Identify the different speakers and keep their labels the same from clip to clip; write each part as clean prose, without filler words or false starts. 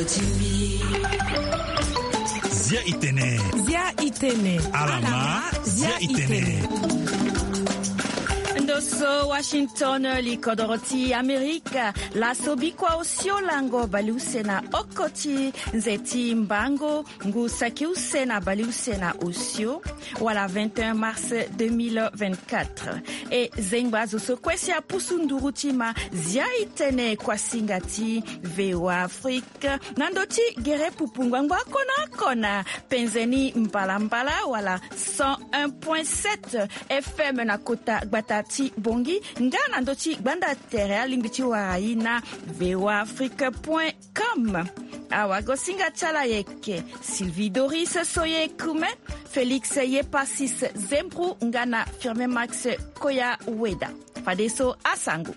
Speaker 1: Zia itene. Alama Zia itene.
Speaker 2: Ndoso Washington likodoroti Amerika la sobikwa osio baliusena okoti nzeti mbango ngusaki usena baliusena osio wala 21 mars 2024 e zengba zoso kwesia pusundurutima zia itene kwa singati VOA Afrique nandoti gere pupungwangwa kona penzeni mpala wala 101.7 FM na kota gbatati bongi ngana ndoti gbanda tere limbiti warai na voaafrique.com awago singa chala yeke Sylvie Doris soye kume Félix Yepasis Zembru ngana Firme Max Koya Weda fadeso asango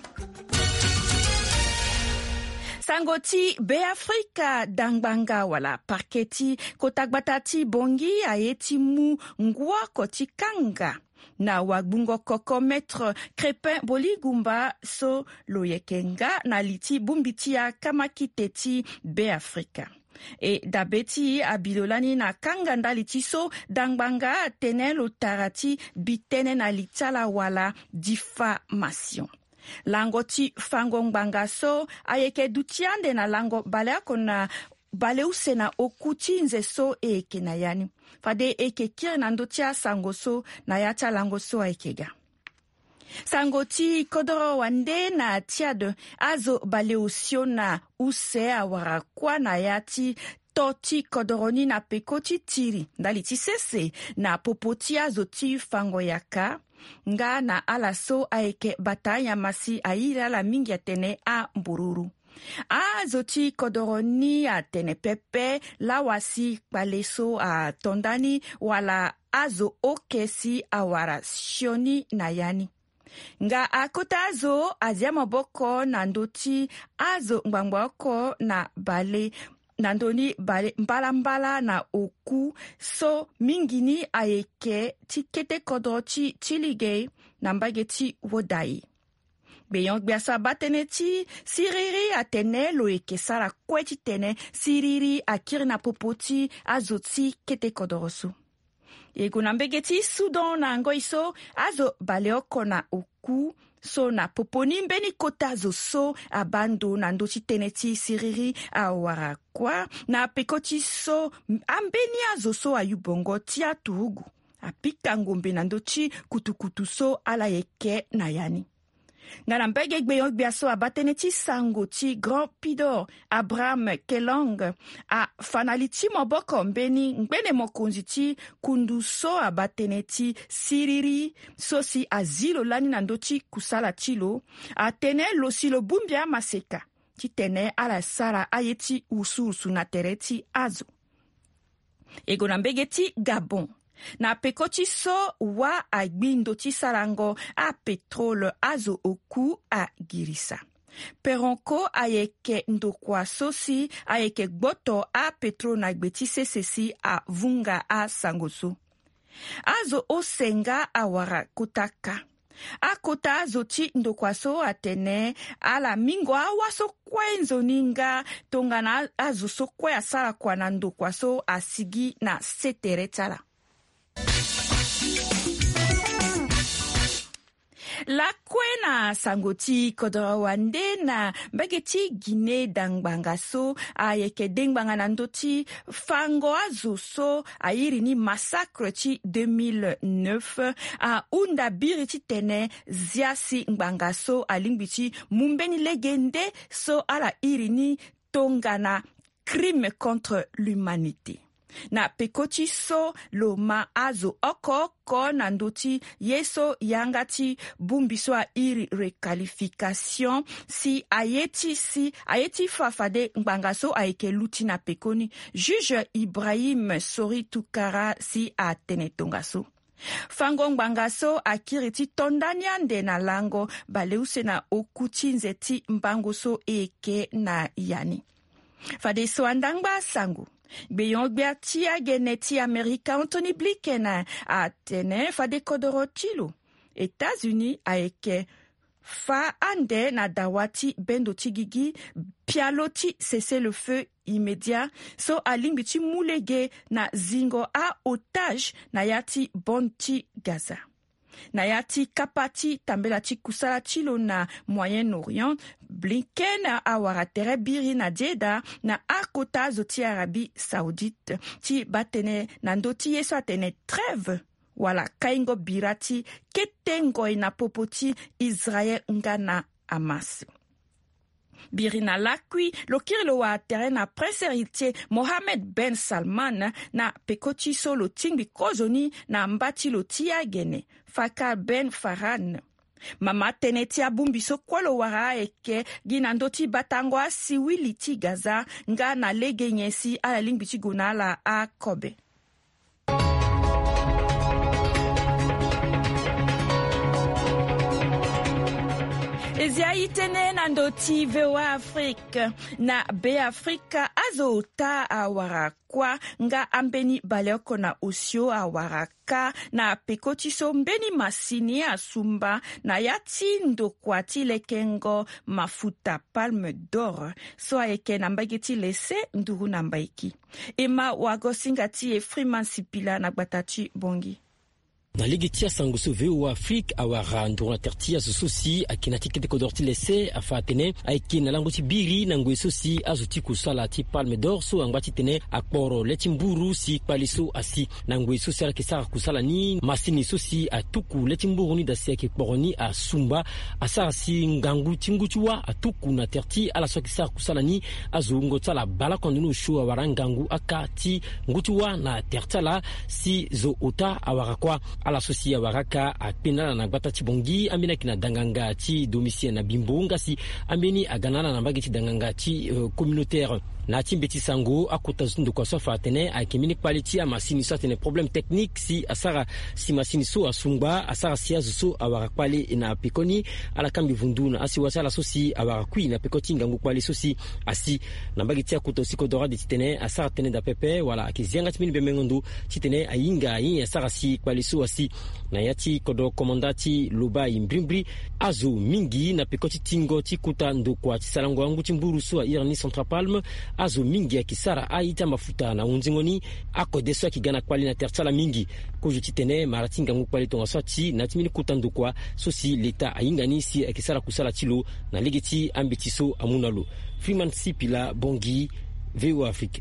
Speaker 2: Sangoti Beafrika dangbanga wala parketi kotakbatati bongi aeti mu ngwa koti kanga na wagbungo koko maître Crépin Boligumba so loyekenga na liti bumbitia kamakiteti Beafrika. E dabeti abilolani na kanga ndaliti so dangbanga tenelo tarati bitene na litala wala diffamation. Langoti fangongbanga so ayeke dutiande na lango balea kona baleusena okuti nze so eke na yani. Fade eke kire na ndotia sangoso na yata langoso aikega. Sangoti kodoro wande na tiade azo baleusio na use awara kwa na yati toti kodoroni na pekoti tiri. Ndaliti sese na popoti azoti fango yaka. Nga na alaso aeke bataya masi aira la mingi atene a mbururu. Azoti kodoroni atene pepe lawasi paleso a tondani wala azo okesi awara shioni na yani. Nga akota azo aziama boko na ndoti azo ngbangwako na bale nandoni bale mbala na oku so mingini ayeke tikete kodrochi chilige na mbageti wodai. Beyon biasa bateneti siriri atene loeke sara kweti tene siriri akiri na popoti azoti kete kodorosu. Ego na mbegeti Sudan na ngoiso azo baleoko na oku so na poponi mbeni kota zo so abando na ndochi teneti siriri awara kwa na pekoti so ambeni azo so ayubongo tia turugu. Apika ngombe na ndochi kutukutu so ala yeke na yani. Ngana mbege gbeyon gbiaso abateneti sangoti Grand Pidor Abraham Kelong a fanaliti moboko mbeni ngbene mokonziti kunduso abateneti siriri sosi azilo lani nandochi kusala tilo atene losilo bumbia maseka titene ala sara ayeti usu na tereti azo. Ego na mbegeti Gabon. Na pekoti so wa agbindo ti sarango a petrole azo oku a girisa. Peronko ayeke ndokwa sosi ayeke gboto a petrole na gbeti sesesi a vunga a sangoso. Azo osenga awara kotaka. A kota azo ti ndokwa so atene ala mingo awaso kwenzo ninga tongana azo so kwe asala kwa na ndokwa so asigi na seteretala. La kwena sangoti kodoro wande na mbageti Guinée dangbanga so ayeke dengbanga na ndoti fango azo so ayiri ni massacre ti 2009 a unda biriti tene ziasi ngbanga so alingbiti mumbeni legende so ala iri ni tongana crime contre l'humanité. Na pekoti so loma azo oko na ndoti yeso yangati bumbiso a iri requalification si ayeti fafade mbangaso aike luti na pekoni juge Ibrahim Sori Tukara si a tenetongaso. Fango mbangaso akiriti tondaniande na lango baleuse na okuti nzeti mbangoso eke na yani. Fade so andangba sangu. Beyon gbia tia geneti Amerika Anthony Blinken a tene fade kodoro tilo. États-Unis aeke fa ande na dawati bendo tigigi pialoti cesser le feu immédiat so alingbi ti mulege na zingo a otage na yati bonti Gaza. Na yati kapati tambela ti kusala tilo na Moyen-Orient, Blinken awara tere biri na Jeddah na akota zo ti Arabie Saoudite ti batene na ndo ti yeso atene trêve wala kaingo birati ketengoi na popoti Israel nga na Hamas. Birina lakwi lokiri lo wa tere na prince héritier Mohammed Ben Salman na pekoti solo tingbi kozoni na mbati lo tia gene Fakar Ben Farhan. Mama teneti abumbi so kwalo wara eke ginandoti batango asiwili ti Gaza nga na lege nyesi ala lingbi ti gonala a Kobe. Ezia itene na ndoti VOA Afrique na Be Africa azota awarakwa nga ambeni baleoko na osio awaraka na pekotiso mbeni masini asumba na yati ndokwati lekengo mafuta Palme d'Or so ayeke na mbageti lese nduru na mbaiki. Ema wagosingati Freeman Sipila na gbatati bongi.
Speaker 3: Na ligi tia sangusu VOA Afrique awara ndura tertia sususi akina tikete kodorti lese afatene aikina languti biri na ngwe susi azuti kusala ti Palme d'Or so angwati tene akporo letimburu si paliso asi na ngwe susi ala kisara kusala ni masini susi atuku letimburu ni dasi ke poroni a sumba asara si ngangu tinguchua atuku na terti ala so kisara kusala ni azungo tsala bala kondunu shu awara ngangu akati nguchua na tertala si zo ota awara kwa ala sosia waraka apena na gbata chibongi amina kina danganga ti domicile na bimbonga si ameni aganana na mbagiti danganga ti communautaire na timbeti sango akota zundo kwa sofa atene akimini quality amasini so atene problème technique si asara si masini so asungba asara si azuso awara kwale na pikoni ala kambi vunduna asi wasala sosi awara kui na pikoti ngangu kwale sosi asi na mbagiti akota siko dora de titene asara tene da pepe wala akizianga timini bemengondo titene ayinga yin asara si kwale so asi na yati kodo komandati loba imbrimbri azu mingi na pikoti tingo tikuta ndo kwa tisalango wangu timburu so irani Central Palme azo mingi ya kisara aita mafuta na unzingoni akodeso akigana kwali na tertsala mingi kojuti tene maratinga ngukwali tonga swati na timini kutando kwa sosi leta ayingani si akisara kusala tilo na ligeti ambitiso amunalo. Freeman Sipila bongi VOA Afrique.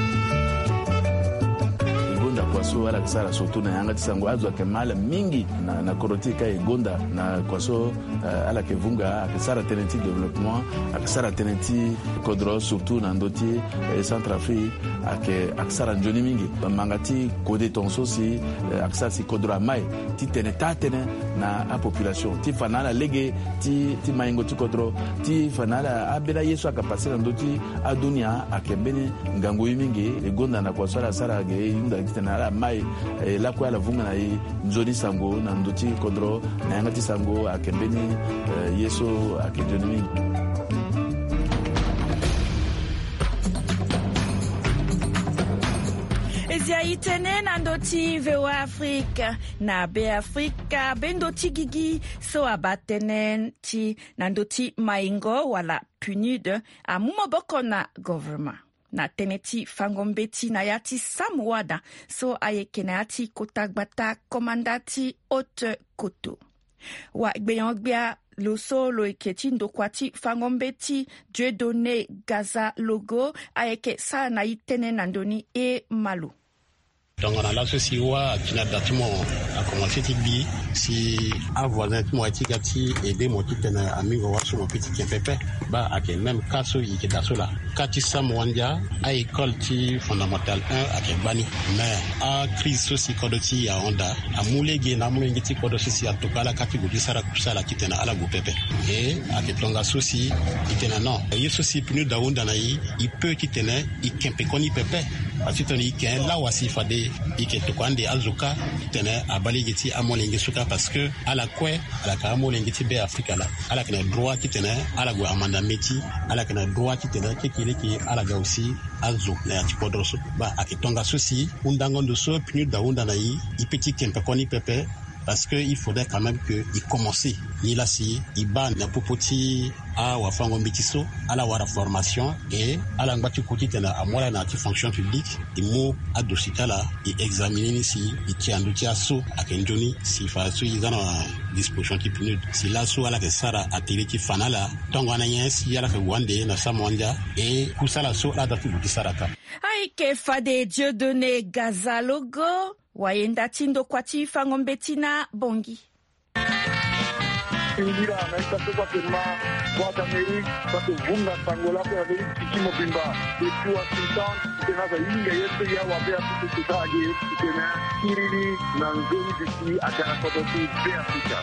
Speaker 4: Kwaso wala kisara soto na yanga tisango azo akemala mingi na korotika egonda na kwaso ala kevunga akisara tenenti développement akisara tenenti kodro surtout na ndoti Centrafrique akisara njoni mingi mangati kode tonso si akisara si kodro mai ti tene na a population ti fanala lege ti maingo ti kodro ti fanala abela yeso akapasira ndoti adunia akembeni ngango mingi egonda na kwaso ala sara ge yunda na mai la kwa la vunga na nzoni sango na ndoti kodro na yangati sango akembeni yeso akejoni.
Speaker 2: Ezia itene na ndoti VOA Afrique na Be Africa bendoti gigi so abatenen ti na ndoti maingo wala PNUD amumo boko na government. Na teneti fangombeti na yati Samwada so ayeke na yati kotagbata komandati Haute Koto. Wa gbeyangbea loso lo eketi ndokwati fangombeti Dieudonné Gaza Logo ayeke sa na itene nandoni e malu.
Speaker 5: Donc on a là ceci wa kina datimo a commencé tibi si a voisin mo tikati et des mo tikena amigo wa so petit kempepe ba ake même kaso yike dasola kati samwandia a école ti fondamental 1 ake bani mais a crise soci kodoti ya onda a mulege na mulenge ti kodosi si atokala kati gudi sara kusala kitena ala gupepe et ake tonga soci kitena non et soci pinu da onda na yi il peut kitena i kempe koni pepe asitoni ken la wasifa de ike tukwande azuka tene abaligiti amolenge suka parce que ala kwe ala ka amolenge ti Be Africa la ala kana droit ki tene ala go amanda meti ala kana droit ki tene ke kile ki ala ga aussi azu na ti podroso ba akitonga sosi undango ndo so pinu da unda na yi ipeti kempe koni pepe parce que il faudrait quand même que il commence ni là si il ban na popoti a wa fango mbitiso à la wara formation et à la ngati kuti tena amola na fonction publique et mo adosika là et examiner si il tient du tiaso akenjoni si fa so izana disposition qui pnud si la so ala ke sara ateli ki fanala tongo na yensi yala ke wande na samonja et kusala so la datu du sarata
Speaker 2: ai ke fade Dieudonné Gazalogo wayenda tindo kwati fangombetina bongi
Speaker 6: Indira naita kwa tema kwa Amerika kwa vunga tangola kwa Amerika kimo bimba yetu Washington tena za inga yetu ya wabea tukutaje tena kirili na ngoni diki atana kwa dosi bea Afrika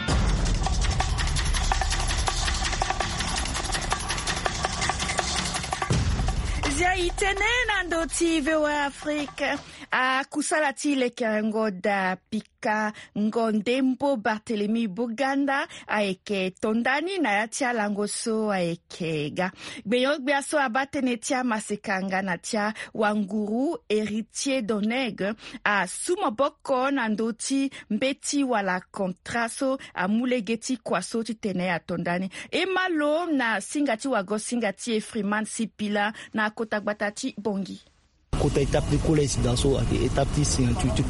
Speaker 2: Zia itene nando TV wa Afrika kusala tile kerengo da pika ngondembo Barthélemy Buganda aeke tondani na yatia langoso aekega gbeyo so abatene tia masekanga na tia wanguru héritier d'Oneg a sumoboko nandoti mbeti wala kontraso amulegeti kwaso titene ya tondani emalo na singati wago singati Freeman Sipila na kotakbatati bongi
Speaker 7: Côté étape de collège dans so étape de signature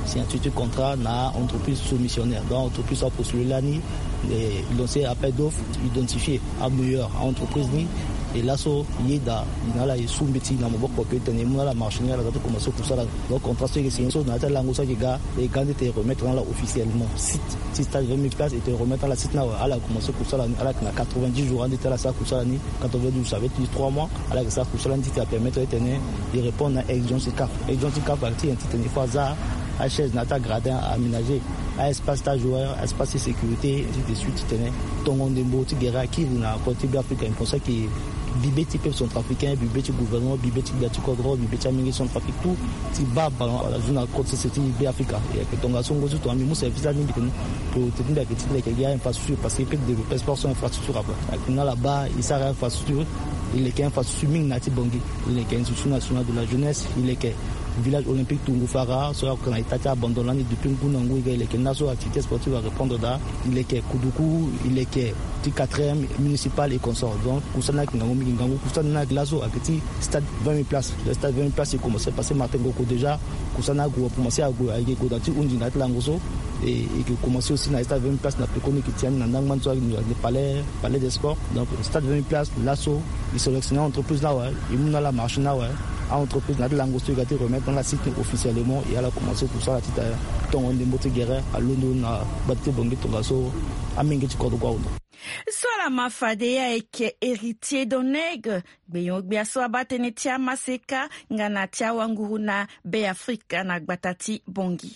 Speaker 7: contrat na entreprise soumissionnaire donc entreprise a postulé l'année ils ont fait appel d'offres identifié à meilleur entreprise ni et là so yeda inala yesumbeti na moboko ko tene mona la marché la date commencer pour ça donc contrat c'est signé so na tala ngosa ki ga et quand te remettre là officiellement site si tu as 20 000 places et te remettre la site na ala commencer pour ça ala na 90 jours de tala ça pour ça ni 90 ça veut dire 3 mois ala ça pour ça ni te permettre de tenir de répondre à exigence cap partie un petit fois à chaise nata gradin aménagé à espace ta joueur espace sécurité ainsi de suite tenait ton on dembo ti guerre qui na côté africain pour ça qui bibeti pe son trafiquant bibeti gouvernement bibeti gati kodro bibeti amingi son trafic tout ti baba la zone côte société be africa et que ton garçon gozo to ami mo service ni pour te dire que tu les gars infrastructure parce que peut développer sport son infrastructure après là-bas il s'arrête infrastructure il est qu'un infrastructure ming nati bongi il est qu'un institution nationale de la jeunesse il est que village olympique Tungufara soit qu'on a été abandonné depuis Ngunangu il est que naso activité sportive va répondre là il est que Kuduku il est que 4e municipal et consort donc kusana kingangu kingangu kusana glaso à petit stade 20 000 places le stade 20 000 places il commençait à passer Martin Goko déjà kusana go commencer à go avec go dati undi na tlangoso et que commencer aussi na stade 20 000 places na pekoni qui tient na ndangman so le palais des sports donc stade 20 000 places l'asso il sélectionne entreprise là ouais il muna la marche là ouais entreprise na langosto il a été remettre dans la site officiellement et elle a commencé pour ça la tita ton on dembo guerre à Londres na batte bongi to gaso amingi tikodo kwa undo
Speaker 2: Swala mafadea eke héritier d'Oneg beyo biaso abatene tia maseka ngana tia wanguru na be Afrika na gbatati bongi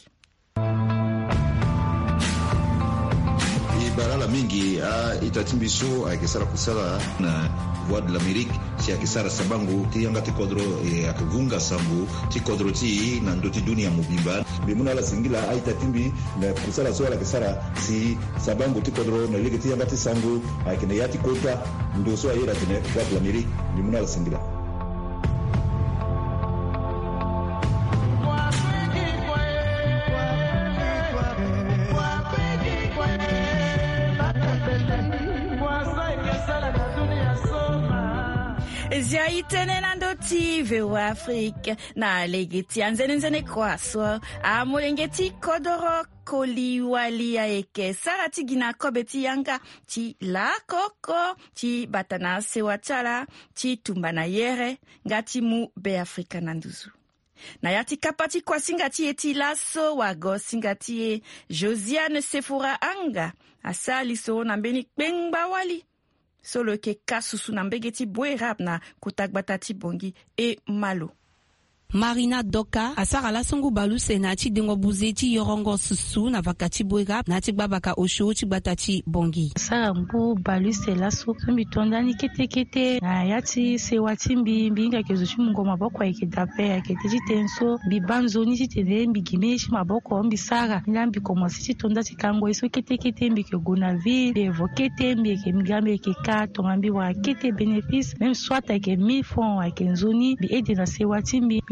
Speaker 8: barala mingi itatimbiso akisara kusala na voie de l'Amérique si akisara sabangu ti yanga ti kodro akivunga sambu ti kodro ti na ndoti dunia mubimba bimuna la singila itatimbi na kusala so la kisara si sabangu ti kodro na ligi ti yanga ti sangu akine yati kota ndo so ayira tene voie de l'Amérique bimuna la singila
Speaker 2: Zia itene nando TV wa Afrika na legeti anzene kwaso amulengeti kodoro koliwali ya eke sarati gina kobeti yanga ti la koko ti batana sewachala ti tumbana yere ngati mu be Afrika nanduzu na yati kapati kwa singati eti laso wago singati e Josiane Sefura anga asali so na mbeni kpengba wali solo ke kasusu na mbegeti bwe rap na kutakbatati bongi e malo.
Speaker 9: Marina Doka asara la songo balu senati dengo buzeti yorongo susu na vakati bwega na tigbabaka osho tibatachi bongi
Speaker 10: sara mbu balu selaso mbi tondani kete na yati sewati mbinga kezoshi mungo maboko ekedape aketiji tenso bi banzoni titene mbi gimeshi maboko mbi sara milambi komositi tonda tikango iso kete mbi ke gonavi be vokete mbi ke migambe ke ka tongambi wa kete bénéfice même soit avec 1000 francs avec nzoni bi ede na sewati mbi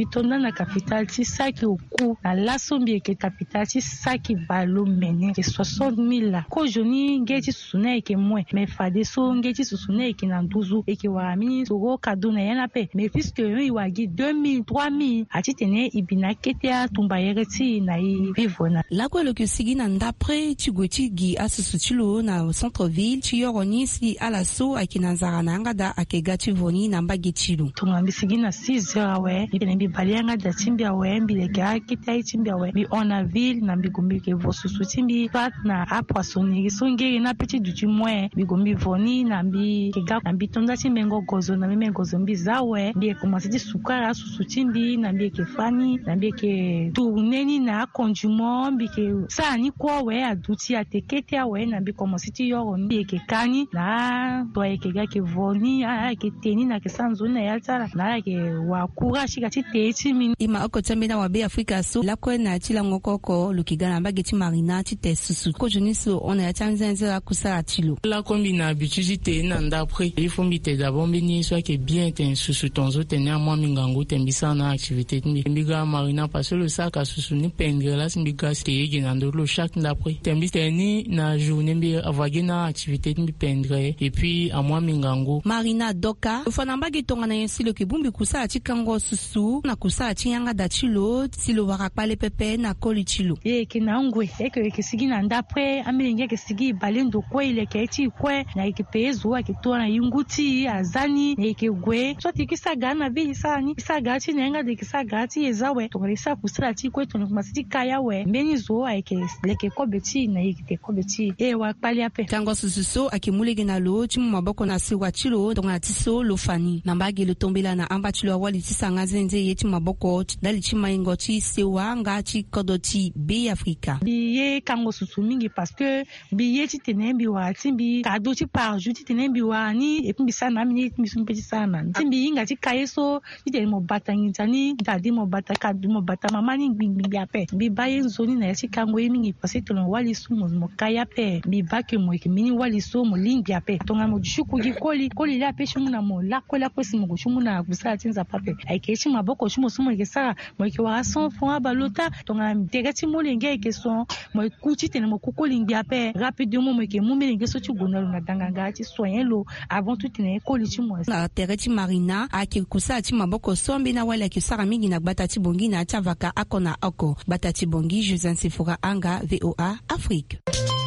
Speaker 10: bitonda na capital ti saki oku na laso mbi ke capital ti saki balo mene ke 60,000 ko joni nge ti susune ke mwe me fade so nge ti susune ke na nduzu e ke warami sogo kaduna yana pe me puisque i wagi 2,000 3,000 ati tene ibina kete a tumba yere ti na i vivona
Speaker 9: la ko lo ke sigi na ndapre ti gweti gi asusu ti lo na centre ville ti yoroni si ala so akina nzara na ngada akega ti voni na mbagi ti lo
Speaker 10: tonga mbi sigi na 6 heures awe ibene mbi bali ngada ti mbi awe mbi le ga kete ti mbi awe mbi on a ville na mbi gombi ke vosusu ti mbi pat na apasoni so ngeri na petit du ti mwe mbi gombi voni na mbi kega na mbi tonda ti mengo gozo na mbi gozo mbi zawe mbi commencé ti sukara susu ti mbi na mbi ke fani na mbi ke tourneni na conjument mbi ke sani ko we aduti atekete awe na mbi commencé ti yoro mbi ke kani na to ke ga ke voni a ke teni na ke sanzo na ya tsara na ke wa courage ka ti te ti min
Speaker 9: ima okotambe na wa be Africa so la ko na ti la ngokoko lukigana mbagi ti marina ti te susu ko juniso ona ya tanzenze la kusala ti lo
Speaker 11: la kombi na habitude te na ndapre il faut mbite d'abord bini soit que bien ten susu tonzo tenia moi mingango tembisa na activité mbiga marina parce que le sac a susu ni pendre la mbiga stege na ndolo chaque ndapre tembiste ni na journée mbi avagi na activité mbi pendre et puis à moi mingango
Speaker 9: marina doka fana mbagi tonga na yensilo ke bumbi kusala ti kango susu na kusala ti yanga da ti lo silo waka pale pepe na koli ti lo
Speaker 10: ye ke na ngwe e ke sigi na ndapre amenge ke sigi balendo ko ile ke ti kwe na ke pezo ke to na yunguti azani ne ke gwe so ti kisaga na bi sani kisaga ti nenga de kisaga ti ezawe to le sa kusala ti kwe to ma ti kaya we mbeni zo ke leke ko beti na yike ko beti e wa pali ape
Speaker 9: kango sususo akimulege na lo ti maboko na siwa ti lo to na ti so lo fani na mbagi lo tombela na amba ti lo wali ti sanga zenze ye ti maboko dali ti maingo ti sewa nga ti kodo ti be Africa
Speaker 10: biye kango susu mingi parce que biye ti tene bi wa ti bi kado ti par jour ti tene bi wa ni e pi sana mi mi sum peti sana ti bi nga ti kaye so ti tene mo bata ngitani dadi mo bata kadu mo bata mama ni gbingbi ape bi baye nzoni na ti kango e mingi parce que to lo wali su mo kaya pe bi ba ke mo ke mini wali so mo lingi ape to nga mo shuku gi koli la pe shumu na mo la ko si mo shumu na kusala ti nza pape ai ke ti maboko shumu sumo ke sara mo ke wa son fon abalota to nga tege ti mo lenge ke so mo kuti tene mo kukolingi ape rapidement mo ke mo melenge so ti gonalo na danganga ti soyen lo avant tout tene koli ti mo
Speaker 9: na tere ti marina ake kusala ti maboko sombi na wala ke sara mingi na gbata ti bongi na ti avaka akona oko gbata ti bongi Josin Sefora anga VOA Afrique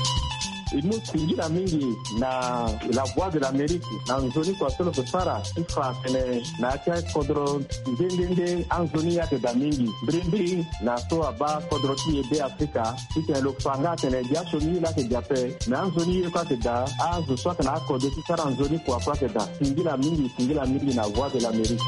Speaker 6: imusingira mingi na la voix de l'Amérique na nzoni kwa solo kusara ifa tene na acha kodro ndende anzoni yake da mingi brindi na so aba kodro ti ebe Afrika tike lo fanga tene jasho ni la ke jape na anzoni ye kwa da azu so na kodro ti sara anzoni kwa da singira mingi na voix de l'Amérique.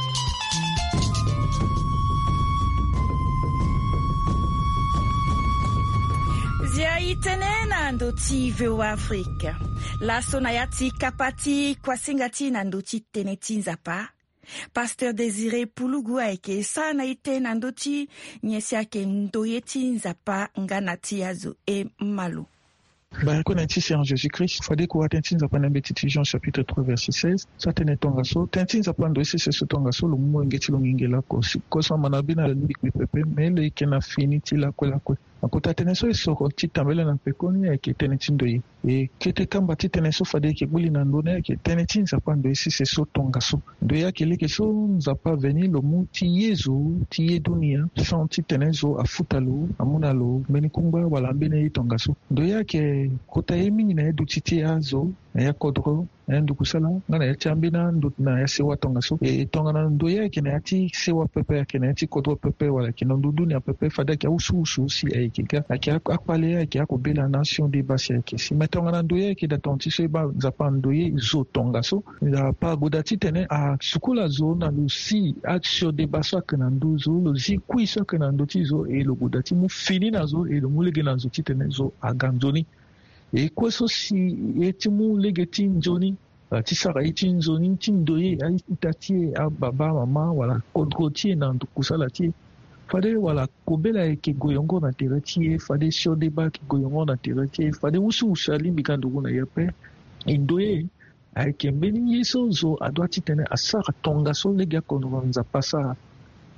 Speaker 2: Zia itene na ndoti VOA Afrique. Laso na yati kapati kwa singati na ndoti teneti nzapa. Pasteur Désiré Pulugu aike sa na ite na ndoti nyesi ake ndoyeti nzapa nganati yazo e malu.
Speaker 12: Connaître c'est en Jésus-Christ. Fallait qu'on atteigne à Bétiti Jean chapitre 3 verset 16. Ça tenait ton gasso. Tintin à prendre aussi c'est ce ton gasso le mot ngeti longingela ko. Ko sa manabina la libi pepe mais le kena finiti la ko. Akota teneso isoko chitambele na pekoni yake tenetindo yi. E kete kamba titeneso fade ke buli na ndone yake tenetin za pando isi c'est so ton gasso. Do yake leke so za pa veni lo mu ti yezo ti yedunia sans titeneso afutalo amunalo menikumba wala mbene ton gasso. Do yake kota yemi na edu titi azo na ya kodro na ndu kusala ngana ya chambina ndu na ya sewa tongaso e tongana ndu yake na ati sewa pepe yake na ati kodro pepe wala kina ndu dunia pepe fada kia usu si aikika akia akpale yake akobela nation de basi yake si metongana ndu yake da tonti so ba zapa ndu ye zo tongaso da pa godati tene a sukula zo na lusi action de baso kana ndu zo lo zi kuiso kana ndu tizo e lo godati mu fini na zo e lo mulege na zo titene zo aganzoni e questo si etimu legeti njoni tisara iti njoni tindoye itati a baba mama wala kodrotie na kusala ti fade wala kobela eke goyongo na tereti fade shodeba ki goyongo na tereti fade usu usali bikandu na yepe indoye ake mbeni yeso zo adwati tene asara tonga so lega konvanza pasa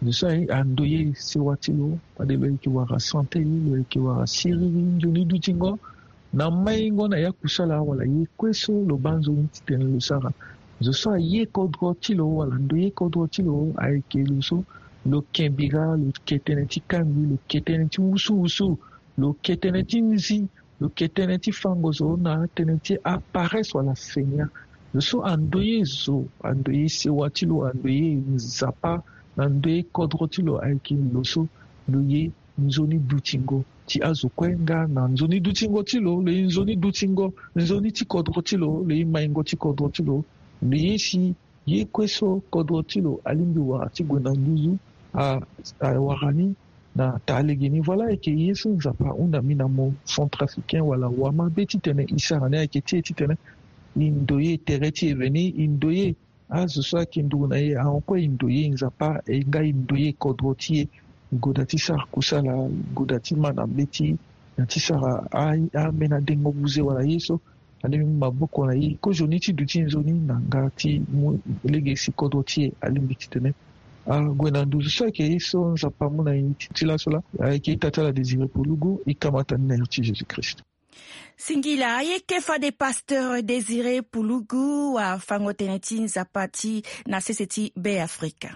Speaker 12: so andoye sewatilo padelo ikiwara santé lo ikiwara siri njuni dutingo na maingo na yakusala wala yekweso lo banzo ntitene lo sara so ye kodro tilo wala ndoye kodro tilo aike luso lo kembira lo keteneti kangi lo keteneti usu lo keteneti nzi lo keteneti fangozo na teneti apparaît wala senya so andoye sewatilo andoye nzapa nande kodrotilo aiki loso loye nzoni dutingo ti azokwenga na nzoni dutingo tilo le nzoni dutingo nzoni ti kodrotilo le maingo ti kodrotilo le yesi ye kweso kodrotilo alimbi wa ti gwena nduzu a warani na talegeni voilà eke yesu nzapa unda mina mo centrafricain wala wama beti tene isarane ake ti tene indoye tereti eveni indoye azosa kindu na ye ankwa indoye nzapa enga indoye kodrotie godati sar kusala godati mana beti nati sara amena dengo buze wala yeso alimi maboko na ye ko joni ti duti nzoni na ngati legesi kodrotie alimi titene gwena nduzu so ke yeso nzapa muna tila sola ke tatala désiré pour lugu ikamata na Jésus Christ.
Speaker 2: Singila ayeke fa de pasteur Désiré Pulugu wa fangoteneti nzapati na seseti be Afrika.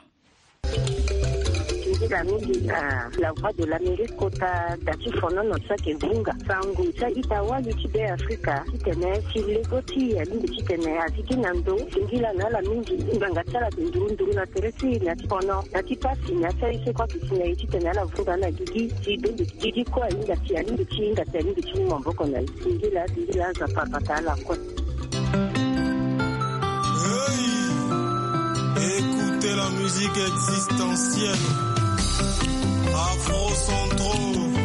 Speaker 13: La voix de l'Amérique kota dati fono no sake vunga sangu sa itawa be Afrika kitene silegoti alindi kitene atiki nando singila na la mingi nganga tsala ndundu na teresi na fono ati pasi na sai se kwa kitene kitene la vunga na gigi kwa inga ti alindi chinga alindi chinga mboko na singila za papa la kwa.
Speaker 14: Écoutez la musique existentielle. Afro-centro.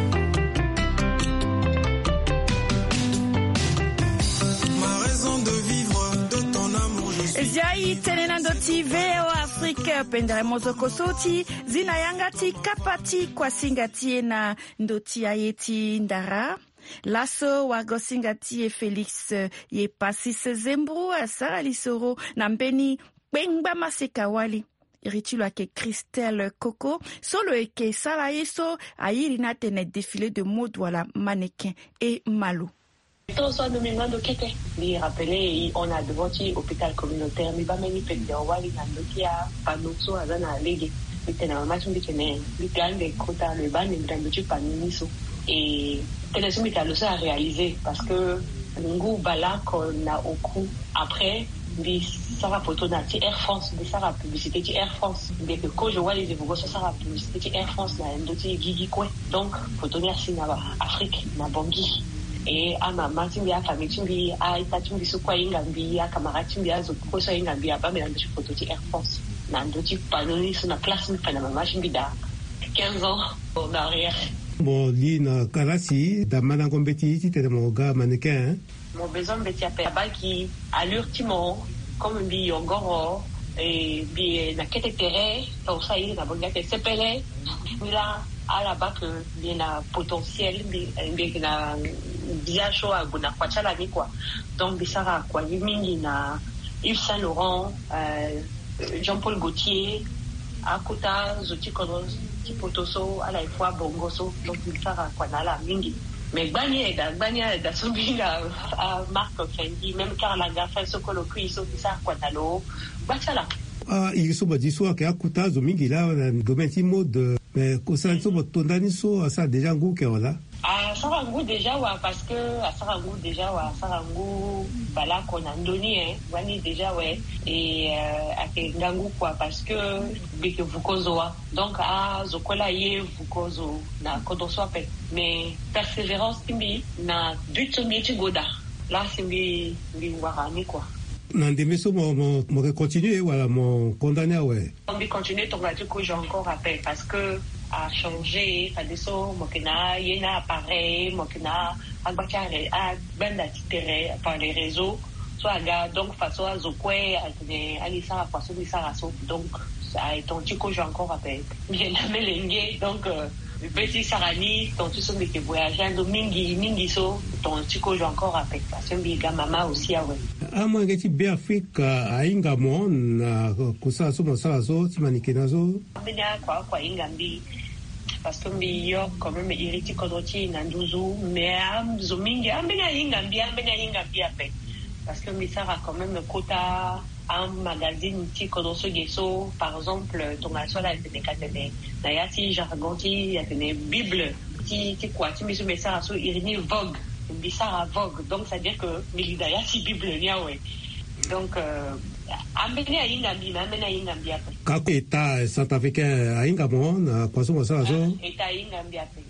Speaker 14: Ma raison de vivre de ton amour, je suis.
Speaker 2: Zai tenena ndoti veo Afrika pendere mozoko soti zina yangati kapati kwa singati na ndoti ayeti ndara. Laso wagosingati Felix ye pasis zembru asara lisoro na mbeni Bengba maseka wali iritilo ake Christelle Coco solo eke sala yeso ayiri na tene défilé de mode wala mannequin et malo.
Speaker 15: Toso nomingando kete li rappelé on a devant hôpital communautaire mi ba meni pende wali na ndokia panotso azana lege bitena machumbi kene bitande kota le ban ndando chi paniniso et télésummita le ça a réalisé parce que ngu bala qu'on a au cou après bi sara photo na ti Air France bi sara publicité ti Air France bi que quand je vois les évolutions sur sara publicité ti Air France na ndoti gigi kwe donc photo ni asina ba Afrique na bongi et à maman timbi a famille timbi a itatumbi so kwa inga bi a camarade timbi a zo ko so inga bi a ba me ndoti photo ti Air France na ndoti panoni sur na place mi fa na maman timbi da 15 ans en arrière.
Speaker 16: Bon, li na karasi da mana kombeti ti te mo ga mannequin.
Speaker 15: Mon besoin de tiapé qui allure timon comme bi yongoro et bi na ketetere to ça il na bonga te sepele là à la bas que bien na potentiel bi na bien chaud à gona kwa chala ni quoi donc bi sara kwa mingi na Yves Saint Laurent Jean-Paul Gaultier akuta zoti kono ti potoso à la fois bongoso donc bi sara kwa na la mingi. Mais Gbagné da Sombinga à Marc Fendi, même Karl Lagerfeld, Sokolo Kuiso, ça, Quatalo, Bachala.
Speaker 16: Il so badi so ke akuta zo mingi la domaine mode mais ko san so botondani so ça déjà ngou ke wala.
Speaker 15: Sarangu déjà ouais parce que Sarangu déjà ouais Sarangu bala qu'on a donné wani déjà ouais et ake ngangu quoi parce que bike vukozoa donc zokola ye vukozo na kodoso pe mais persévérance timbi na but mi goda là simbi warani quoi.
Speaker 16: Nandeme so mo continuer voilà mon condamné ouais.
Speaker 15: On va continuer ton radio que j'ai encore appel parce que a changé ça descend mokena yena appareil mokena agbakare a benda titere par les réseaux soit ga donc façon à zokwe à alisa à façon de saraso donc ça est ton tico j'ai encore appel bien la melengue donc petit sarani ton tu sont des voyages donc mingi so ton tico j'ai encore appel parce que biga mama aussi ouais
Speaker 16: amwenge ti Afrika ainga mo na kusala so mosala so ti manikena so
Speaker 15: ambenya kwa ingambi parce que meilleur quand même iriti kodoti na nduzu mais zomingi ambenya ingambi ape parce que misara quand même quota un magazine ti kodoso geso par exemple tonga sola te nekatene na yati jargon ti yatene bible ti quoi ti miso misara so irini vogue bisara vogue donc ça veut dire que milidaya si bible niawe donc ambenya ingambi ape
Speaker 16: kako eta Centre Africain ainga mo na kwaso mosala so
Speaker 15: eta ingambi ape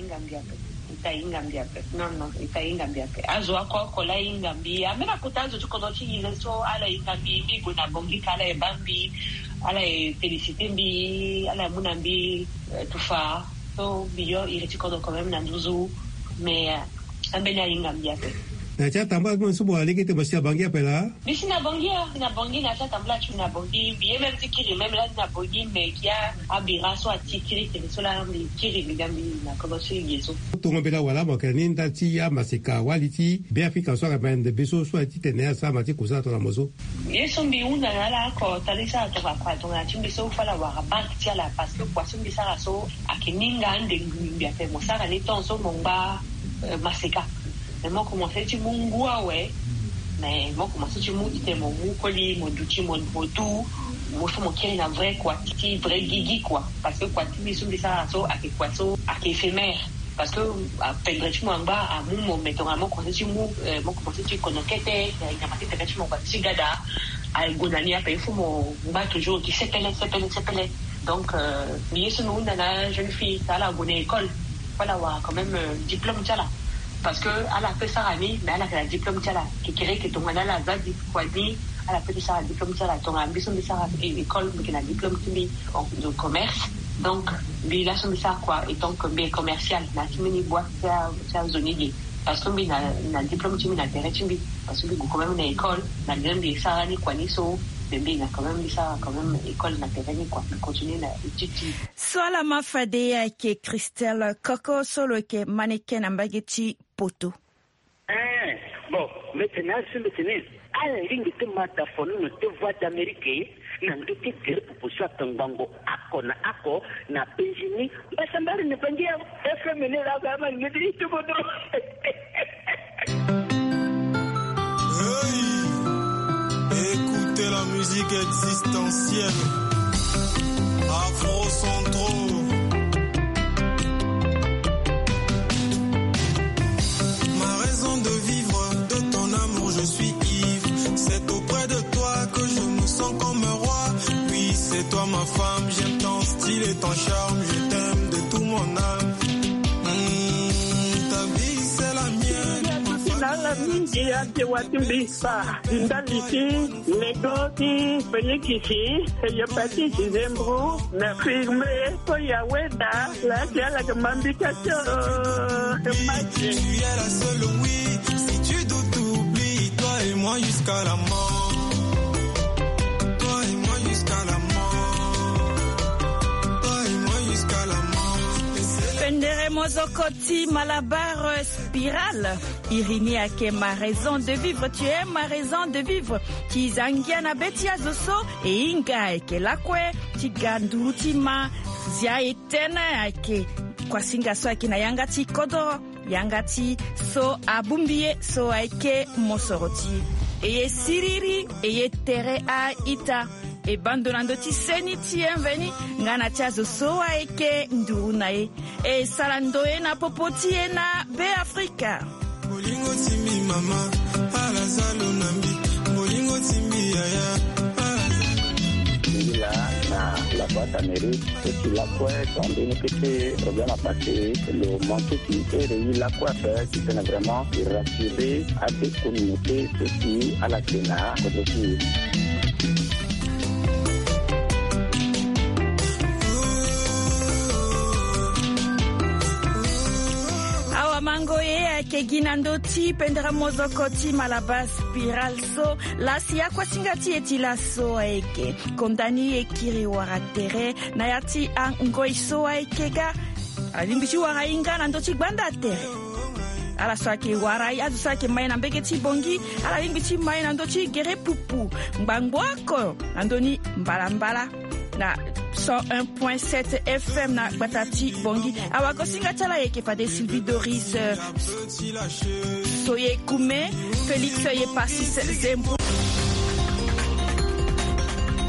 Speaker 15: non eta ingambi ape azo akola ingambi amena kutanzo tukodochi ile so ala ingambi bigo na bongi kala e bambi ala e félicité mbi ala munambi tufa so biyo ile tikodo quand même na nduzu mais ambenya ingambi ape
Speaker 16: na cha tamba mo subo alikite masia bangia pela
Speaker 15: bisina bangia na cha tambla chuna bangi biye même tikiri même là na bangi mais kia abira so atikiri te so la mbi kiri ngambi na kodosi yeso
Speaker 16: to ngobela wala makani ndati ya masika waliti be Afrika so ka bende beso so atite ne sa mati kusa to la mozo
Speaker 15: yeso mbi una la ko talisa to kwa to na chimbi so fala wa bank tia la parce que poisson bi sara so akininga ande ngambi ape mo sara ni ton so mongba masika moi commencé tu mungua ouais mais moi commencé tu mu ite mon mukoli mon duti mon tout moi faut mon kiri na vrai quoi titi vrai gigi quoi parce que quoi tu misu bisa so ake quoi so ake éphémère parce que pendant tu mangba à mon mettons à mon commencé tu mu moi commencé tu connakete il y a pas de tu mon quoi tu gada à gonani après il faut mon ba toujours qui s'appelle donc bien ce nous nana jeune fille ça la bonne école voilà quand même diplôme ça là parce que elle a fait ça année mais elle a fait la diplôme tala qui crée que ton la zadi kwani elle a fait ça diplôme tala ton ambition de ça école mais qui a diplôme de commerce donc mais là son ça quoi étant que bien commercial na timini boîte ça zone parce que mais na diplôme tu na terrain tu parce que quand même une école na bien de ça ni kwani so mais na quand même ça quand même école na terrain quoi continuer na étude
Speaker 2: swala mafade ke Christelle Coco solo ke mannequin ambageti poto
Speaker 17: bon maintenant ala lingi te mata fono no te voix d'Amérique na ndote te proposition tangango ako na Benjamin basambari ne pangia FMN la gama ngedi to bodo
Speaker 14: écoutez la musique existentielle Afro-Centro. Ma raison de vivre, de ton amour je suis ivre. C'est auprès de toi que je me sens comme un roi. Oui, c'est toi ma femme, j'aime ton style et ton charme. Je t'aime de tout mon âme. Ta vie c'est la mienne.
Speaker 6: La mingi ya te watimbi sa indaliti negoti penyekisi ya pati zembro na firme ko ya weda la tiala kambika cho
Speaker 14: tu es la seule oui si tu doutes t'oublies toi et moi jusqu'à la mort
Speaker 2: Pendere Mozokoti Malabar Spirale Irini ake ma raison de vivre tu es ma raison de vivre Tizangiana Betia Zoso et Inga ake lakwe Tigandurutima Zia etena ake Kwasinga so ake na yangati kodoro Yangati so abumbie so ake mosoroti Eye siriri eye tere a ita E bandonando ti seni ti enveni ngana tiazo soa eke nduna e salando na popoti na be Afrika
Speaker 14: Bolingo timi mama ala zalo nambi bolingo timi yaya
Speaker 18: la boîte d'Amérique et puis la quoi quand on était problème à passer le manteau qui est la quoi faire qui tenait vraiment rassurer à des communautés ceci à la Sénat aussi
Speaker 2: mango ye ke ginandoti pendra mozokoti malabas spiral so la sia kwasingati etilaso eke kondani ekiri waratere na yati an ngoiso ekega alimbishi warainga nandoti gbanda tere ala swake warai azu swake mai na mbege ti bongi ala ringi ti mai na ndo ti gere pupu mbangwako andoni mbala na 101.7 FM na batati bongi awako singa tala yeke fade Sylvie Doris Soye Kume Félix Ye Passis Zembo